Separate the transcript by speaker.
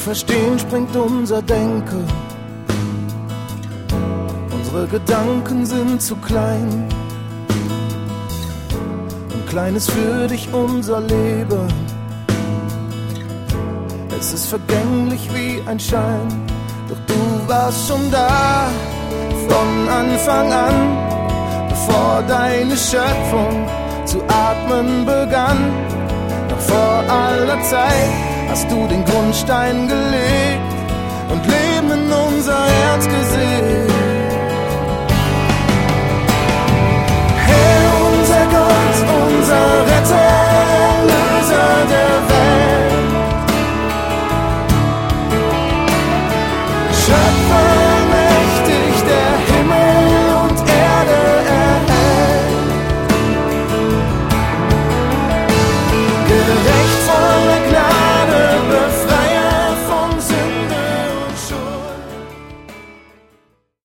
Speaker 1: Verstehen springt unser Denken. Unsere Gedanken sind zu klein. Und klein ist für dich unser Leben. Es ist vergänglich wie ein Schein. Doch du warst schon da, von Anfang an, bevor deine Schöpfung zu atmen begann. Noch vor aller Zeit hast du den Grundstein gelegt und Leben in unser Herz gesät.